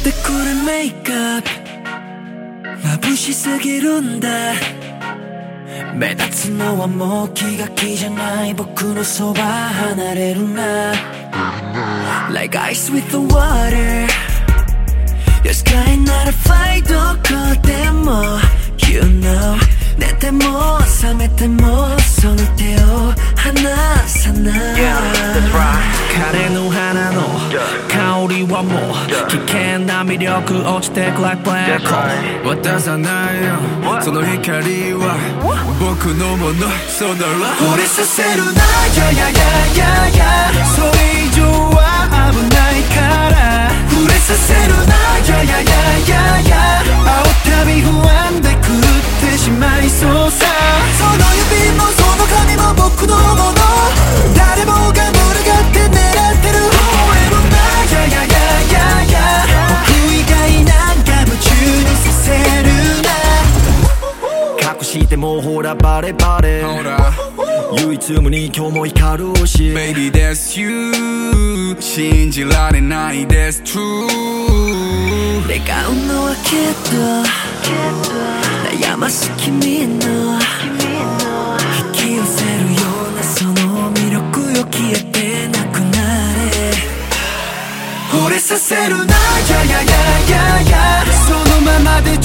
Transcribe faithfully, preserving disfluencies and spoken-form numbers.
ってくるメイクアップ眩しすぎるんだ目立つのはもう気が気じゃない僕のそば離れるな Like ice with the water Your sky ならファイどこでも You know 寝ても覚めてもその手を離さない、yeah, that's right. 枯れの花の香りはもう危険な魅力落ちてく like black hole 渡さないよその光は僕のものそうだろ惚れさせるな Yeah yeah yeah yeah yeah それ以上は危ないから触れさせるな Yeah yeah yeah yeah yeah 青旅不安で狂ってしまいそうさその指もその髪も僕のもの誰もが群がって狙ってる Forever now Yeah yeah yeah yeah yeah 僕以外なんか夢中にさせるな隠してもほらバレバレ唯一無二今日も光るし Baby that's you 信じられない That's true 願うのはきっと悩ます君の引き寄せるようなその魅力よ消えてなくなれ惚れさせるな Yeah yeah yeah yeah yeah そのままで